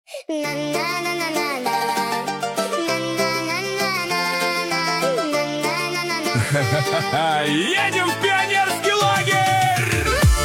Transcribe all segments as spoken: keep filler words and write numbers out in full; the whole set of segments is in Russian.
Едем в пионерский лагерь!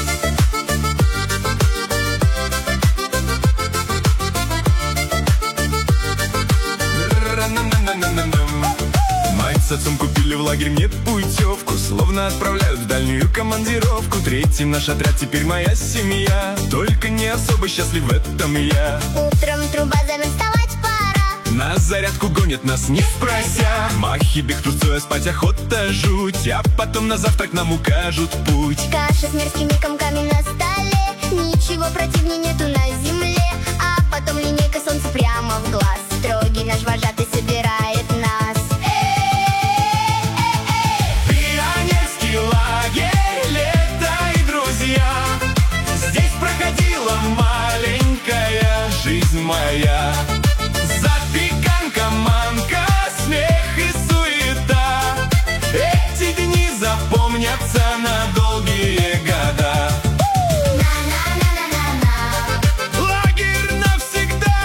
Мать с отцом купили в лагерь мне путевку, словно отправляют в дальнюю командировку. Третий наш отряд, теперь моя семья. Только не особо счастлив в этом я. Утром труба зовет, вставать пора. На зарядку гонят нас не спрося. Махи, бег, трусцой, спать охота жуть. А потом на завтрак нам укажут путь. Каша с мерзкими комками на столе. Ничего противнее нету на земле. А потом линейка, солнце прямо в глаз. Строгий наш вожатый собирает нас. Пионерский лагерь, лето и друзья. Здесь проходила маленькая жизнь моя. Запеканка, манка, смех и суета. Эти дни запомнятся на долгие года. Лагерь навсегда!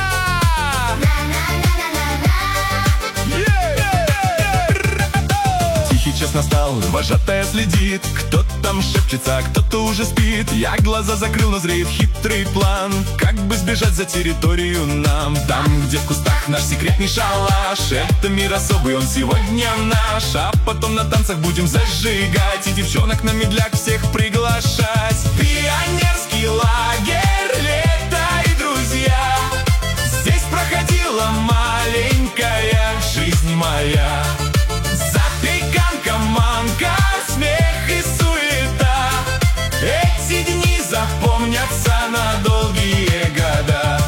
Тихий час настал, вожатая следит. Кто там шепчется, а кто-то уже спит. Я глаза закрыл, но зреет хитрый план. Как бы сбежать за территорию нам. Там, где в кустах наш секретный шалаш. Это мир особый, он сегодня наш. А потом на танцах будем зажигать. И девчонок на медляк всех приглашать. Пионерский лагерь, лето и друзья. Здесь проходила маленькая жизнь моя. Запеканка, манка, смех и суета. Эти дни запомнятся на долгие года.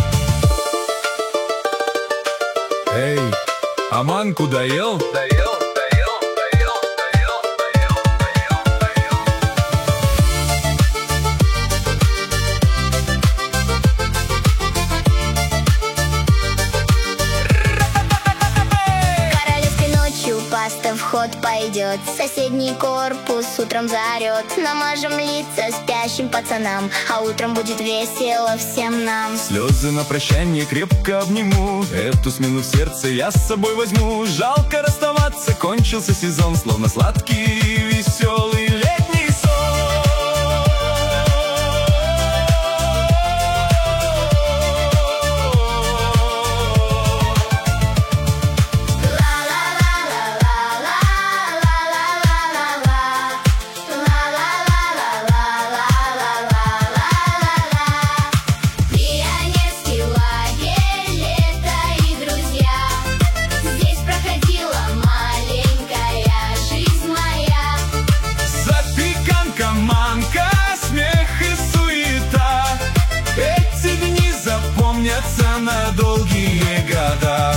Эй, а манку доел? Доел, доел, доел, доел, доел, доел, доел. Королевской ночью паста в ход пойдет. Соседний корпус утром заорет. Намажем лица спящим пацанам, а утром будет весело всем нам. Слезы на прощание крепко обниму. Эту смену в сердце я с собой возьму. Жалко расставаться, кончился сезон. Словно сладкий и веселый летний сон. Пионерский лагерь, лето и друзья. Здесь проходила маленькая жизнь моя. Запеканка, манка, смех и суета. Эти дни запомнятся на долгие года.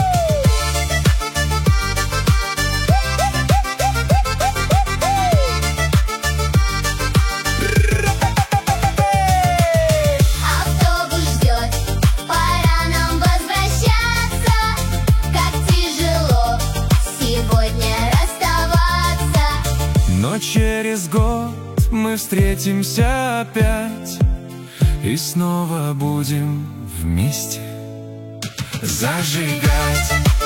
Автобус ждет, пора нам возвращаться. Как тяжело сегодня расставаться. Но через год мы встретимся опять и снова будем вместе зажигать.